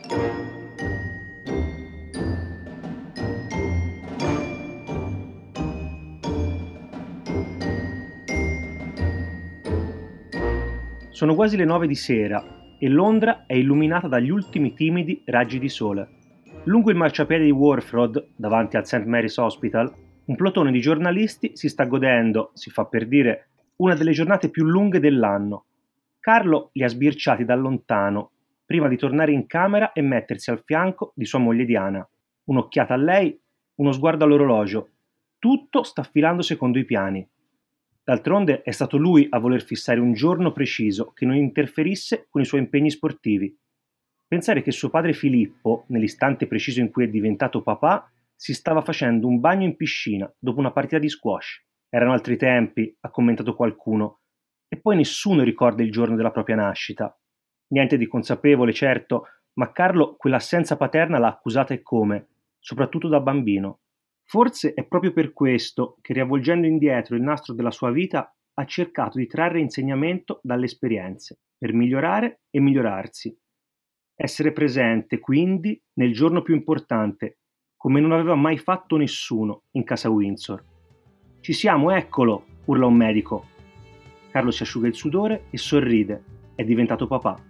Sono quasi le 9 di sera e Londra è illuminata dagli ultimi timidi raggi di sole. Lungo il marciapiede di Wharf Road, davanti al St. Mary's Hospital, un plotone di giornalisti si sta godendo, si fa per dire, una delle giornate più lunghe dell'anno. Carlo li ha sbirciati da lontano, prima di tornare in camera e mettersi al fianco di sua moglie Diana. Un'occhiata a lei, uno sguardo all'orologio. Tutto sta filando secondo i piani. D'altronde è stato lui a voler fissare un giorno preciso che non interferisse con i suoi impegni sportivi. Pensare che suo padre Filippo, nell'istante preciso in cui è diventato papà, si stava facendo un bagno in piscina dopo una partita di squash. Erano altri tempi, ha commentato qualcuno, e poi nessuno ricorda il giorno della propria nascita. Niente di consapevole, certo, ma Carlo quell'assenza paterna l'ha accusata e come, soprattutto da bambino. Forse è proprio per questo che, riavvolgendo indietro il nastro della sua vita, ha cercato di trarre insegnamento dalle esperienze, per migliorare e migliorarsi. Essere presente, quindi, nel giorno più importante, come non aveva mai fatto nessuno in casa Windsor. Ci siamo, eccolo! Urla un medico. Carlo si asciuga il sudore e sorride. È diventato papà.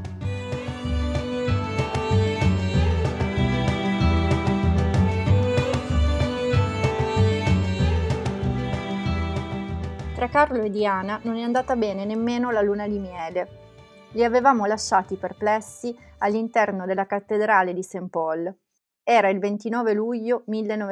Tra Carlo e Diana non è andata bene nemmeno la luna di miele. Li avevamo lasciati perplessi all'interno della cattedrale di St. Paul. Era il 29 luglio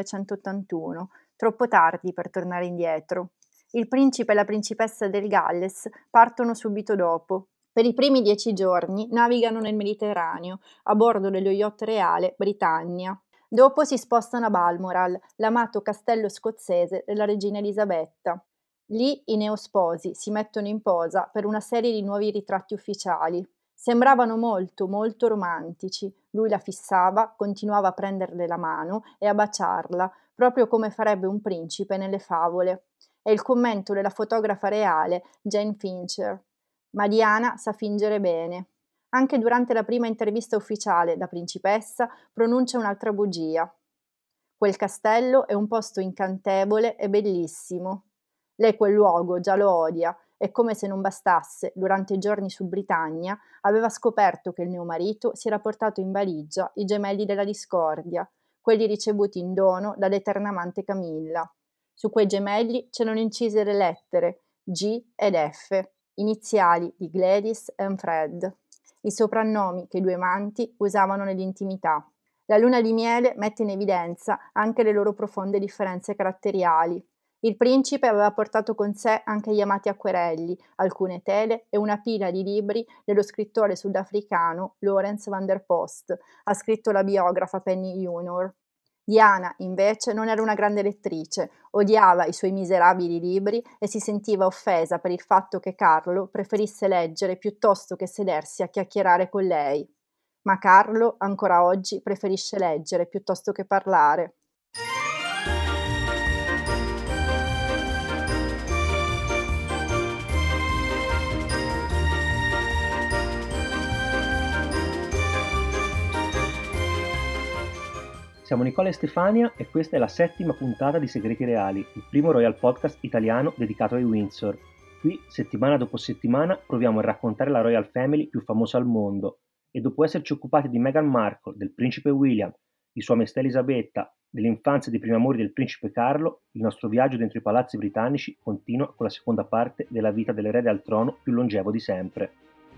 1981, troppo tardi per tornare indietro. Il principe e la principessa del Galles partono subito dopo. Per i primi 10 giorni navigano nel Mediterraneo a bordo dello yacht reale Britannia. Dopo si spostano a Balmoral, l'amato castello scozzese della regina Elisabetta. Lì i neosposi si mettono in posa per una serie di nuovi ritratti ufficiali. Sembravano molto, molto romantici. Lui la fissava, continuava a prenderle la mano e a baciarla, proprio come farebbe un principe nelle favole. È il commento della fotografa reale Jane Fincher. Ma Diana sa fingere bene. Anche durante la prima intervista ufficiale da principessa pronuncia un'altra bugia. Quel castello è un posto incantevole e bellissimo. Lei quel luogo già lo odia e, come se non bastasse, durante i giorni su Britannia aveva scoperto che il neomarito si era portato in valigia i gemelli della discordia, quelli ricevuti in dono dall'eterna amante Camilla. Su quei gemelli c'erano incise le lettere G ed F, iniziali di Gladys e Fred, i soprannomi che i due amanti usavano nell'intimità. La luna di miele mette in evidenza anche le loro profonde differenze caratteriali. Il principe aveva portato con sé anche gli amati acquerelli, alcune tele e una pila di libri dello scrittore sudafricano Lawrence van der Post, ha scritto la biografa Penny Junor. Diana, invece, non era una grande lettrice, odiava i suoi miserabili libri e si sentiva offesa per il fatto che Carlo preferisse leggere piuttosto che sedersi a chiacchierare con lei. Ma Carlo, ancora oggi, preferisce leggere piuttosto che parlare. Siamo Nicola e Stefania e questa è la 7ª puntata di Segreti Reali, il primo Royal Podcast italiano dedicato ai Windsor. Qui, settimana dopo settimana, proviamo a raccontare la Royal Family più famosa al mondo e dopo esserci occupati di Meghan Markle, del principe William, di sua maestà Elisabetta, dell'infanzia e dei primi amori del principe Carlo, il nostro viaggio dentro i palazzi britannici continua con la seconda parte della vita dell'erede al trono più longevo di sempre.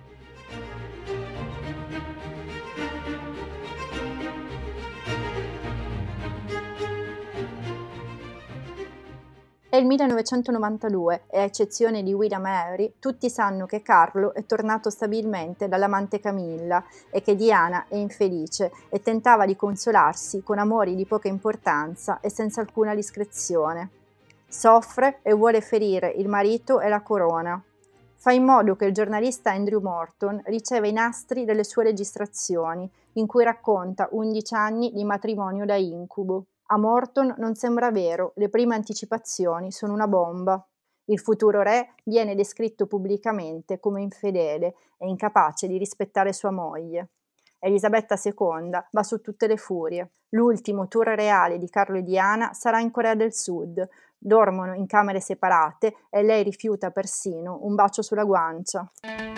È il 1992 e, a eccezione di William e Harry, tutti sanno che Carlo è tornato stabilmente dall'amante Camilla e che Diana è infelice e tentava di consolarsi con amori di poca importanza e senza alcuna discrezione. Soffre e vuole ferire il marito e la corona. Fa in modo che il giornalista Andrew Morton riceva i nastri delle sue registrazioni, in cui racconta 11 anni di matrimonio da incubo. A Morton non sembra vero, le prime anticipazioni sono una bomba. Il futuro re viene descritto pubblicamente come infedele e incapace di rispettare sua moglie. Elisabetta II va su tutte le furie. L'ultimo tour reale di Carlo e Diana sarà in Corea del Sud. Dormono in camere separate e lei rifiuta persino un bacio sulla guancia.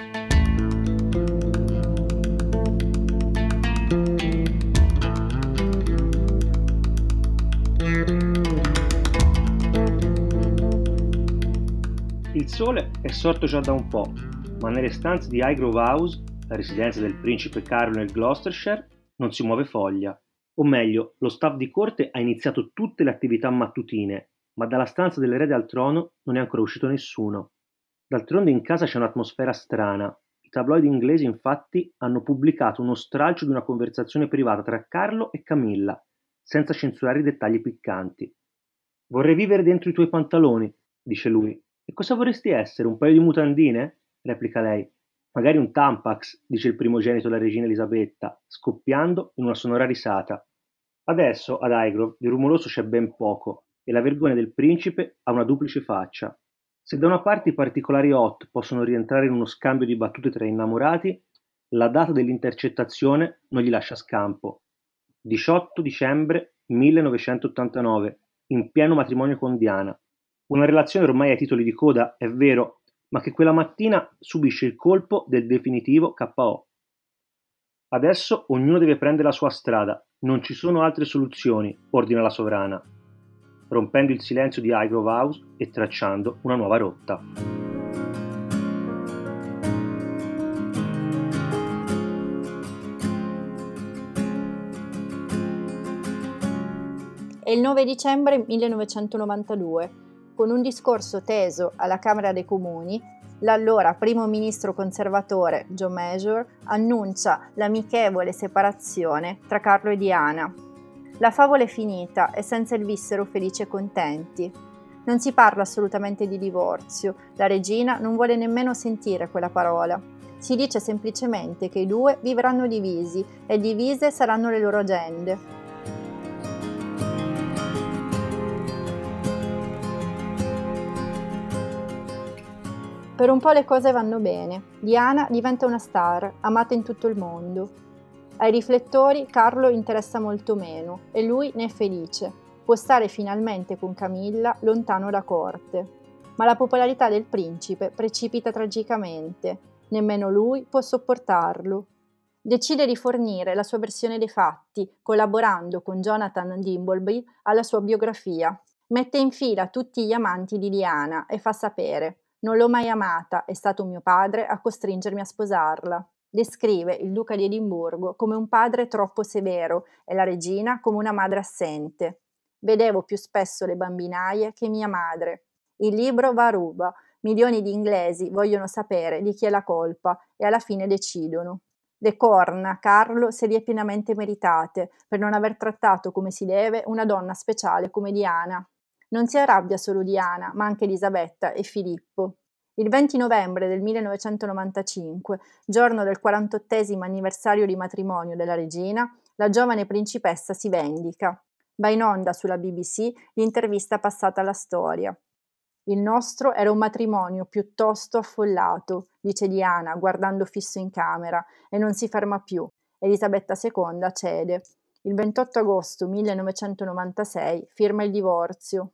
Il sole è sorto già da un po', ma nelle stanze di Highgrove House, la residenza del principe Carlo nel Gloucestershire, non si muove foglia. O meglio, lo staff di corte ha iniziato tutte le attività mattutine, ma dalla stanza dell'erede al trono non è ancora uscito nessuno. D'altronde in casa c'è un'atmosfera strana. I tabloid inglesi infatti hanno pubblicato uno stralcio di una conversazione privata tra Carlo e Camilla, senza censurare i dettagli piccanti. «Vorrei vivere dentro i tuoi pantaloni», dice lui. «E cosa vorresti essere, un paio di mutandine?» replica lei. «Magari un Tampax», dice il primogenito della regina Elisabetta, scoppiando in una sonora risata. Adesso, ad Highgrove, di rumoroso c'è ben poco, e la vergogna del principe ha una duplice faccia. Se da una parte i particolari hot possono rientrare in uno scambio di battute tra innamorati, la data dell'intercettazione non gli lascia scampo. 18 dicembre 1989, in pieno matrimonio con Diana. Una relazione ormai ai titoli di coda, è vero, ma che quella mattina subisce il colpo del definitivo KO. Adesso ognuno deve prendere la sua strada, non ci sono altre soluzioni, ordina la sovrana, rompendo il silenzio di Highgrove House e tracciando una nuova rotta. È il 9 dicembre 1992. Con un discorso teso alla Camera dei Comuni, l'allora primo ministro conservatore John Major annuncia l'amichevole separazione tra Carlo e Diana. La favola è finita e senza il vissero felici e contenti. Non si parla assolutamente di divorzio, la regina non vuole nemmeno sentire quella parola. Si dice semplicemente che i due vivranno divisi e divise saranno le loro agende. Per un po' le cose vanno bene. Diana diventa una star, amata in tutto il mondo. Ai riflettori Carlo interessa molto meno e lui ne è felice. Può stare finalmente con Camilla lontano da corte. Ma la popolarità del principe precipita tragicamente. Nemmeno lui può sopportarlo. Decide di fornire la sua versione dei fatti, collaborando con Jonathan Dimbleby alla sua biografia. Mette in fila tutti gli amanti di Diana e fa sapere: «Non l'ho mai amata, è stato mio padre a costringermi a sposarla». Descrive il duca di Edimburgo come un padre troppo severo e la regina come una madre assente. «Vedevo più spesso le bambinaie che mia madre». Il libro va a ruba, milioni di inglesi vogliono sapere di chi è la colpa e alla fine decidono. Le corna Carlo se li è pienamente meritate per non aver trattato come si deve una donna speciale come Diana. Non si arrabbia solo Diana, ma anche Elisabetta e Filippo. Il 20 novembre del 1995, giorno del 48esimo anniversario di matrimonio della regina, la giovane principessa si vendica. Va in onda sulla BBC l'intervista passata alla storia. «Il nostro era un matrimonio piuttosto affollato», dice Diana guardando fisso in camera, e non si ferma più. Elisabetta II cede. Il 28 agosto 1996 firma il divorzio.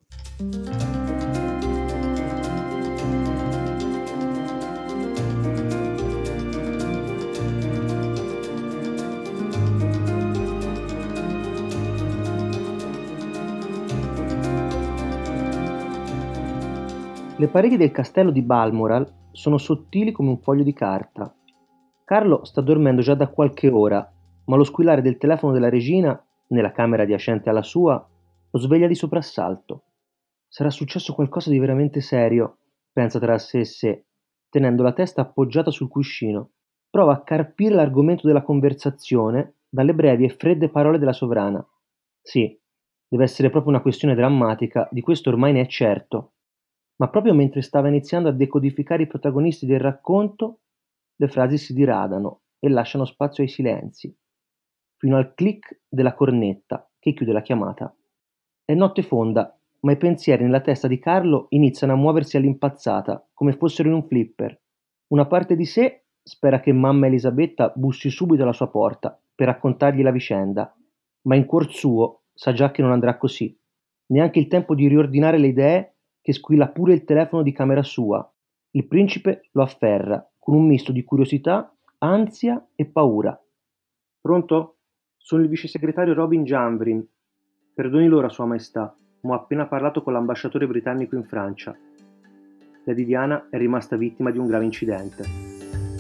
Le pareti del castello di Balmoral sono sottili come un foglio di carta. Carlo sta dormendo già da qualche ora, ma lo squillare del telefono della regina, nella camera adiacente alla sua, lo sveglia di soprassalto. Sarà successo qualcosa di veramente serio, pensa tra sé e sé, tenendo la testa appoggiata sul cuscino. Prova a carpire l'argomento della conversazione dalle brevi e fredde parole della sovrana. Sì, deve essere proprio una questione drammatica, di questo ormai ne è certo. Ma proprio mentre stava iniziando a decodificare i protagonisti del racconto, le frasi si diradano e lasciano spazio ai silenzi, fino al click della cornetta che chiude la chiamata. È notte fonda, ma i pensieri nella testa di Carlo iniziano a muoversi all'impazzata, come fossero in un flipper. Una parte di sé spera che mamma Elisabetta bussi subito alla sua porta per raccontargli la vicenda, ma in cuor suo sa già che non andrà così. Neanche il tempo di riordinare le idee che squilla pure il telefono di camera sua. Il principe lo afferra con un misto di curiosità, ansia e paura. Pronto? Sono il vice segretario Robin Janvrin. Perdoni l'ora, Sua Maestà, ma ho appena parlato con l'ambasciatore britannico in Francia. Lady Diana è rimasta vittima di un grave incidente.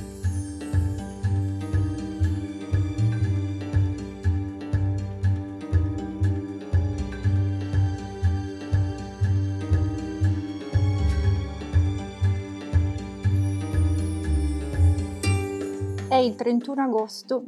È il 31 agosto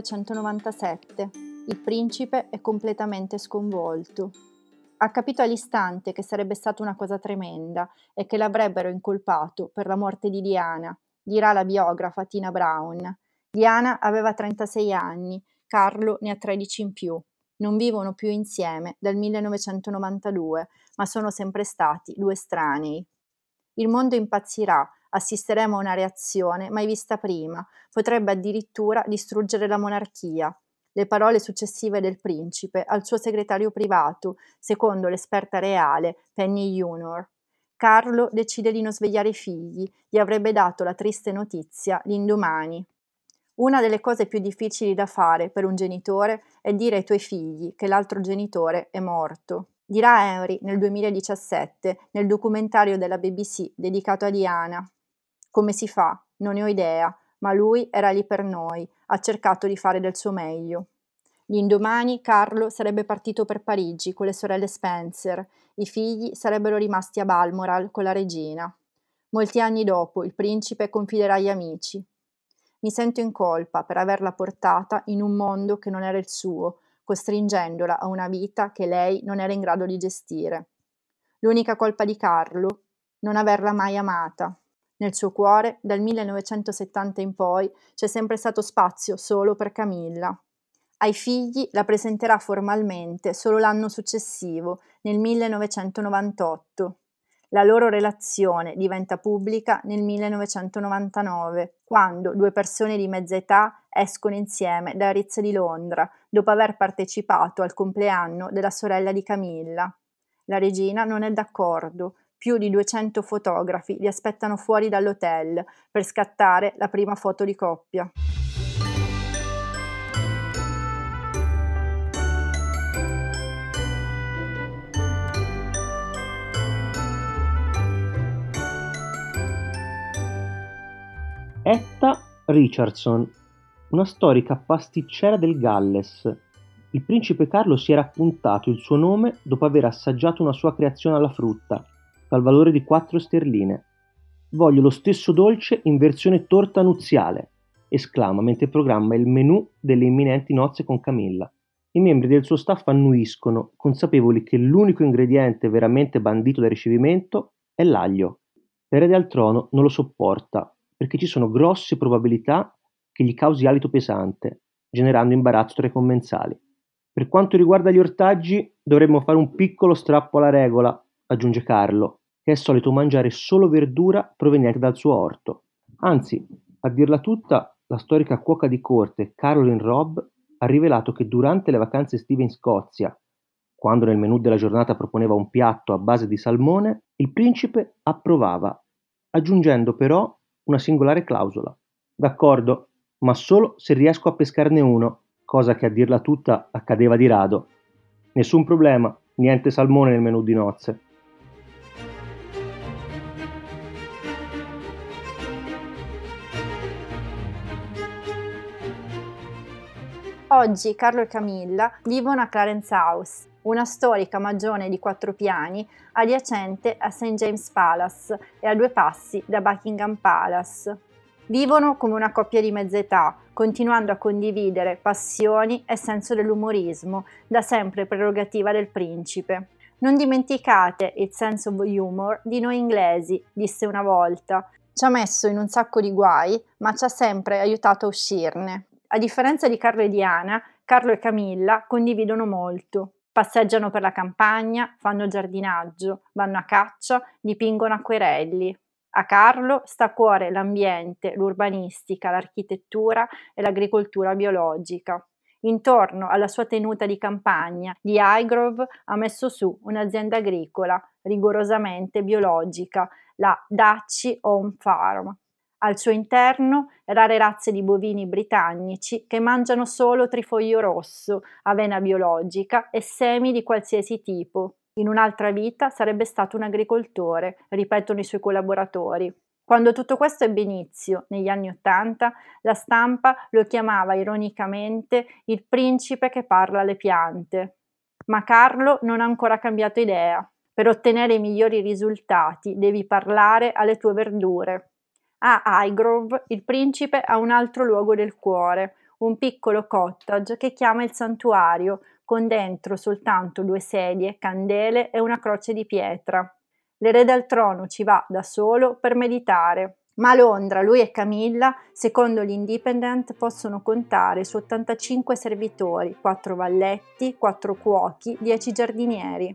1997. Il principe è completamente sconvolto. Ha capito all'istante che sarebbe stata una cosa tremenda e che l'avrebbero incolpato per la morte di Diana, dirà la biografa Tina Brown. Diana aveva 36 anni, Carlo ne ha 13 in più. Non vivono più insieme dal 1992, ma sono sempre stati due estranei. Il mondo impazzirà, assisteremo a una reazione mai vista prima, potrebbe addirittura distruggere la monarchia. Le parole successive del principe al suo segretario privato, secondo l'esperta reale Penny Junor. Carlo decide di non svegliare i figli, gli avrebbe dato la triste notizia l'indomani. Una delle cose più difficili da fare per un genitore è dire ai tuoi figli che l'altro genitore è morto. Dirà Henry nel 2017 nel documentario della BBC dedicato a Diana. Come si fa? Non ne ho idea, ma lui era lì per noi, ha cercato di fare del suo meglio. L'indomani Carlo sarebbe partito per Parigi con le sorelle Spencer, i figli sarebbero rimasti a Balmoral con la regina. Molti anni dopo il principe confiderà agli amici. Mi sento in colpa per averla portata in un mondo che non era il suo, costringendola a una vita che lei non era in grado di gestire. L'unica colpa di Carlo, non averla mai amata. Nel suo cuore, dal 1970 in poi, c'è sempre stato spazio solo per Camilla. Ai figli la presenterà formalmente solo l'anno successivo, nel 1998. La loro relazione diventa pubblica nel 1999, quando due persone di mezza età escono insieme da Ritz di Londra, dopo aver partecipato al compleanno della sorella di Camilla. La regina non è d'accordo. Più di 200 fotografi li aspettano fuori dall'hotel per scattare la prima foto di coppia. Etta Richardson, una storica pasticcera del Galles. Il principe Carlo si era appuntato il suo nome dopo aver assaggiato una sua creazione alla frutta, dal valore di 4 sterline. Voglio lo stesso dolce in versione torta nuziale, esclama mentre programma il menù delle imminenti nozze con Camilla. I membri del suo staff annuiscono, consapevoli che l'unico ingrediente veramente bandito dal ricevimento è l'aglio. L'erede al trono non lo sopporta, perché ci sono grosse probabilità che gli causi alito pesante, generando imbarazzo tra i commensali. Per quanto riguarda gli ortaggi, dovremmo fare un piccolo strappo alla regola, aggiunge Carlo, che è solito mangiare solo verdura proveniente dal suo orto. Anzi, a dirla tutta, la storica cuoca di corte Caroline Robb ha rivelato che durante le vacanze estive in Scozia, quando nel menù della giornata proponeva un piatto a base di salmone, il principe approvava, aggiungendo però una singolare clausola. D'accordo, ma solo se riesco a pescarne uno, cosa che a dirla tutta accadeva di rado. Nessun problema, niente salmone nel menù di nozze. Oggi Carlo e Camilla vivono a Clarence House, una storica magione di 4 piani adiacente a St. James Palace e a 2 passi da Buckingham Palace. Vivono come una coppia di mezza età, continuando a condividere passioni e senso dell'umorismo, da sempre prerogativa del principe. Non dimenticate il sense of humor di noi inglesi, disse una volta. Ci ha messo in un sacco di guai, ma ci ha sempre aiutato a uscirne. A differenza di Carlo e Diana, Carlo e Camilla condividono molto. Passeggiano per la campagna, fanno giardinaggio, vanno a caccia, dipingono acquerelli. A Carlo sta a cuore l'ambiente, l'urbanistica, l'architettura e l'agricoltura biologica. Intorno alla sua tenuta di campagna, di Highgrove ha messo su un'azienda agricola rigorosamente biologica, la Dacci Home Farm. Al suo interno rare razze di bovini britannici che mangiano solo trifoglio rosso, avena biologica e semi di qualsiasi tipo. In un'altra vita sarebbe stato un agricoltore, ripetono i suoi collaboratori. Quando tutto questo ebbe inizio, negli anni '80, la stampa lo chiamava ironicamente il principe che parla alle piante. Ma Carlo non ha ancora cambiato idea. Per ottenere i migliori risultati devi parlare alle tue verdure. A Highgrove il principe ha un altro luogo del cuore, un piccolo cottage che chiama il santuario, con dentro soltanto 2 sedie, candele e una croce di pietra. L'erede al trono ci va da solo per meditare. Ma a Londra lui e Camilla, secondo l'Independent, possono contare su 85 servitori, 4 valletti, 4 cuochi, 10 giardinieri.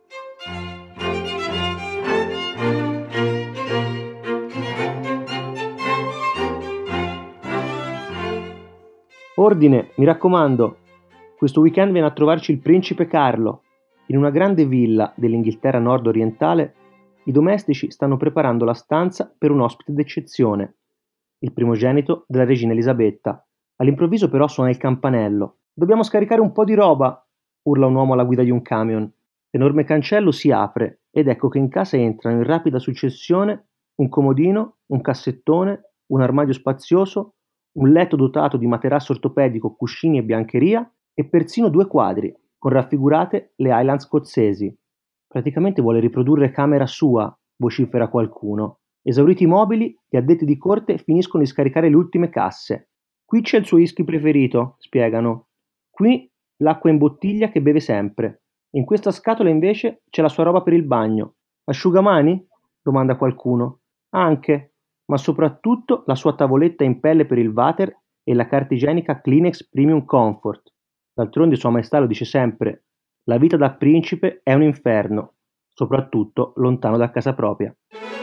Ordine, mi raccomando! Questo weekend viene a trovarci il principe Carlo. In una grande villa dell'Inghilterra nord-orientale, i domestici stanno preparando la stanza per un ospite d'eccezione, il primogenito della regina Elisabetta. All'improvviso però suona il campanello. Dobbiamo scaricare un po' di roba, urla un uomo alla guida di un camion. L'enorme cancello si apre ed ecco che in casa entrano in rapida successione un comodino, un cassettone, un armadio spazioso, un letto dotato di materasso ortopedico, cuscini e biancheria e persino 2 quadri con raffigurate le Highland scozzesi. Praticamente vuole riprodurre camera sua, vocifera qualcuno. Esauriti i mobili, gli addetti di corte finiscono di scaricare le ultime casse. Qui c'è il suo whisky preferito, spiegano. Qui l'acqua in bottiglia che beve sempre. In questa scatola invece c'è la sua roba per il bagno. Asciugamani? Domanda qualcuno. Anche, ma soprattutto la sua tavoletta in pelle per il water e la carta igienica Kleenex Premium Comfort. D'altronde Sua Maestà lo dice sempre, la vita da principe è un inferno, soprattutto lontano da casa propria.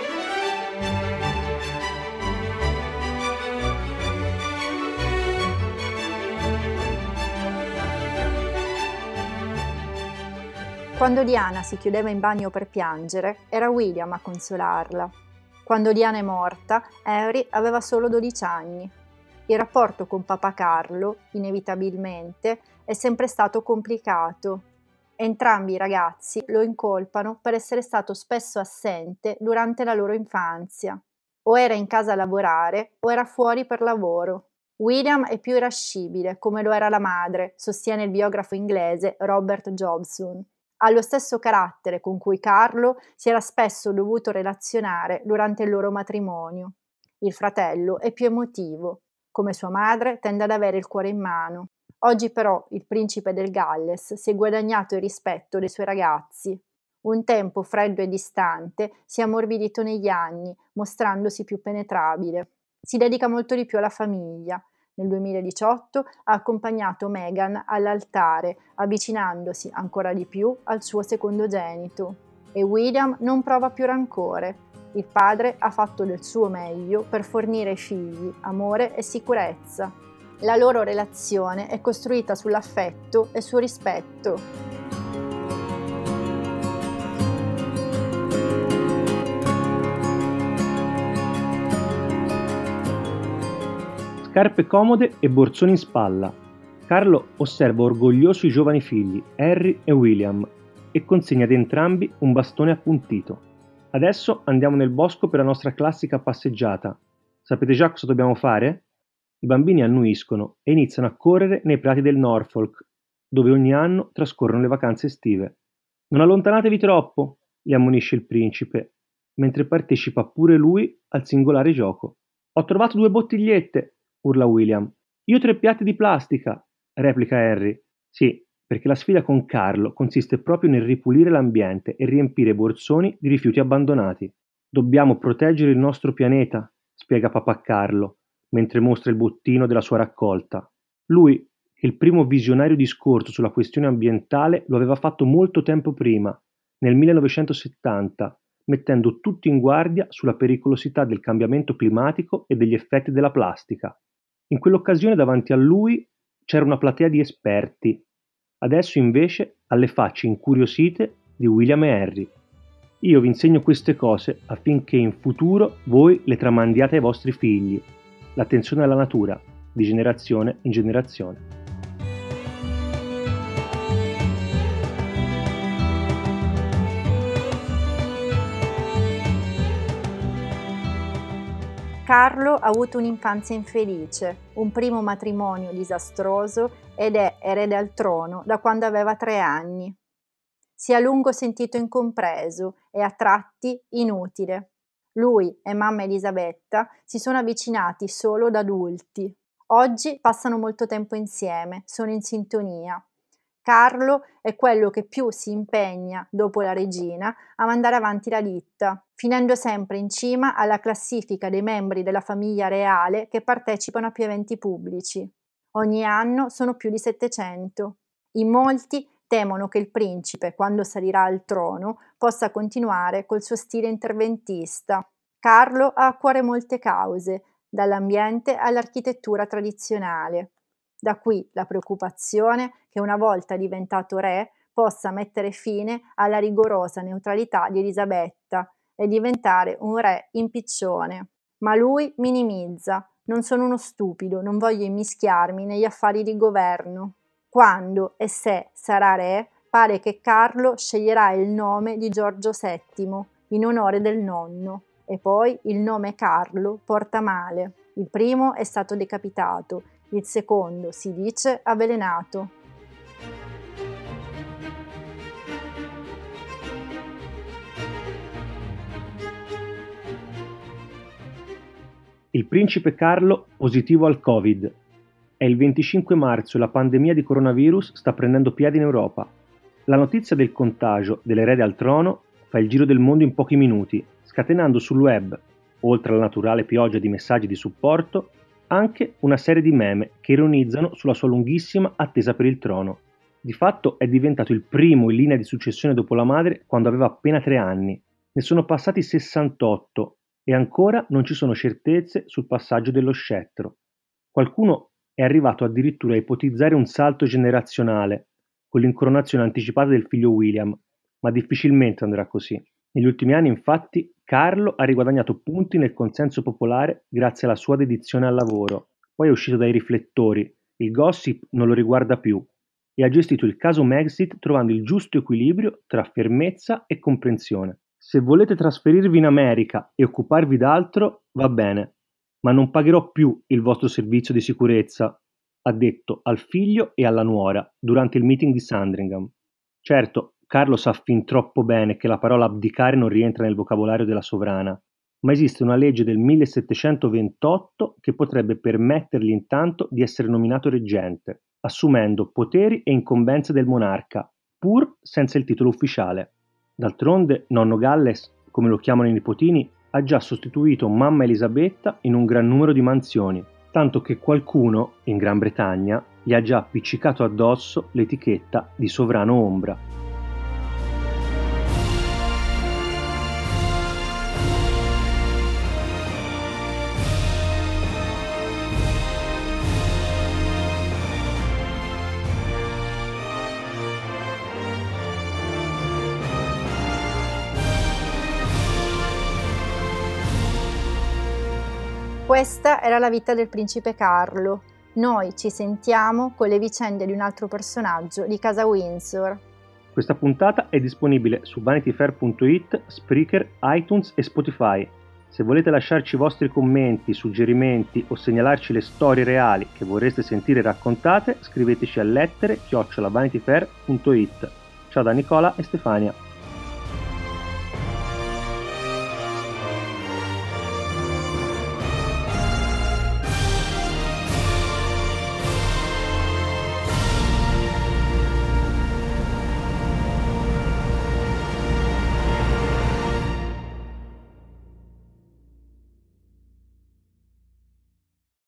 Quando Diana si chiudeva in bagno per piangere, era William a consolarla. Quando Diana è morta, Henry aveva solo 12 anni. Il rapporto con papà Carlo, inevitabilmente, è sempre stato complicato. Entrambi i ragazzi lo incolpano per essere stato spesso assente durante la loro infanzia. O era in casa a lavorare o era fuori per lavoro. William è più irascibile, come lo era la madre, sostiene il biografo inglese Robert Jobson. Ha lo stesso carattere con cui Carlo si era spesso dovuto relazionare durante il loro matrimonio. Il fratello è più emotivo. Come sua madre, tende ad avere il cuore in mano. Oggi però il principe del Galles si è guadagnato il rispetto dei suoi ragazzi. Un tempo freddo e distante si è ammorbidito negli anni, mostrandosi più penetrabile. Si dedica molto di più alla famiglia. Nel 2018 ha accompagnato Meghan all'altare, avvicinandosi ancora di più al suo secondogenito. E William non prova più rancore. Il padre ha fatto del suo meglio per fornire ai figli amore e sicurezza. La loro relazione è costruita sull'affetto e sul rispetto. Scarpe comode e borsoni in spalla. Carlo osserva orgoglioso i giovani figli, Harry e William, e consegna ad entrambi un bastone appuntito. Adesso andiamo nel bosco per la nostra classica passeggiata. Sapete già cosa dobbiamo fare? I bambini annuiscono e iniziano a correre nei prati del Norfolk, dove ogni anno trascorrono le vacanze estive. Non allontanatevi troppo, li ammonisce il principe, mentre partecipa pure lui al singolare gioco. Ho trovato 2 bottigliette, urla William. Io 3 piatti di plastica, replica Harry. Sì, perché la sfida con Carlo consiste proprio nel ripulire l'ambiente e riempire borsoni di rifiuti abbandonati. Dobbiamo proteggere il nostro pianeta, spiega papà Carlo, mentre mostra il bottino della sua raccolta. Lui, che il primo visionario discorso sulla questione ambientale lo aveva fatto molto tempo prima, nel 1970, mettendo tutti in guardia sulla pericolosità del cambiamento climatico e degli effetti della plastica. In quell'occasione davanti a lui c'era una platea di esperti, adesso invece alle facce incuriosite di William e Harry. Io vi insegno queste cose affinché in futuro voi le tramandiate ai vostri figli. L'attenzione alla natura, di generazione in generazione. Carlo ha avuto un'infanzia infelice, un primo matrimonio disastroso ed è erede al trono da quando aveva 3 anni. Si è a lungo sentito incompreso e a tratti inutile. Lui e mamma Elisabetta si sono avvicinati solo da adulti. Oggi passano molto tempo insieme, sono in sintonia. Carlo è quello che più si impegna, dopo la regina, a mandare avanti la ditta, finendo sempre in cima alla classifica dei membri della famiglia reale che partecipano a più eventi pubblici. Ogni anno sono più di 700. In molti temono che il principe, quando salirà al trono, possa continuare col suo stile interventista. Carlo ha a cuore molte cause, dall'ambiente all'architettura tradizionale. Da qui la preoccupazione che una volta diventato re possa mettere fine alla rigorosa neutralità di Elisabetta e diventare un re impiccione. Ma lui minimizza: non sono uno stupido, non voglio immischiarmi negli affari di governo. Quando e se sarà re, pare che Carlo sceglierà il nome di Giorgio VII in onore del nonno, e poi il nome Carlo porta male. Il primo è stato decapitato, il secondo, si dice, avvelenato. Il principe Carlo positivo al Covid. È il 25 marzo e la pandemia di coronavirus sta prendendo piede in Europa. La notizia del contagio dell'erede al trono fa il giro del mondo in pochi minuti, scatenando sul web, oltre alla naturale pioggia di messaggi di supporto, anche una serie di meme che ironizzano sulla sua lunghissima attesa per il trono. Di fatto è diventato il primo in linea di successione dopo la madre quando aveva appena 3 anni. Ne sono passati 68 e ancora non ci sono certezze sul passaggio dello scettro. Qualcuno è arrivato addirittura a ipotizzare un salto generazionale con l'incoronazione anticipata del figlio William, ma difficilmente andrà così. Negli ultimi anni, infatti, Carlo ha riguadagnato punti nel consenso popolare grazie alla sua dedizione al lavoro. Poi è uscito dai riflettori, il gossip non lo riguarda più e ha gestito il caso Megxit trovando il giusto equilibrio tra fermezza e comprensione. Se volete trasferirvi in America e occuparvi d'altro, va bene, ma non pagherò più il vostro servizio di sicurezza, ha detto al figlio e alla nuora durante il meeting di Sandringham. Certo, Carlo sa fin troppo bene che la parola abdicare non rientra nel vocabolario della sovrana, ma esiste una legge del 1728 che potrebbe permettergli intanto di essere nominato reggente, assumendo poteri e incombenze del monarca, pur senza il titolo ufficiale. D'altronde, nonno Galles, come lo chiamano i nipotini, ha già sostituito mamma Elisabetta in un gran numero di mansioni, tanto che qualcuno, in Gran Bretagna, gli ha già appiccicato addosso l'etichetta di sovrano ombra. Questa era la vita del principe Carlo. Noi ci sentiamo con le vicende di un altro personaggio di casa Windsor. Questa puntata è disponibile su vanityfair.it, Spreaker, iTunes e Spotify. Se volete lasciarci i vostri commenti, suggerimenti o segnalarci le storie reali che vorreste sentire raccontate, scriveteci a lettere@vanityfair.it. Ciao da Nicola e Stefania.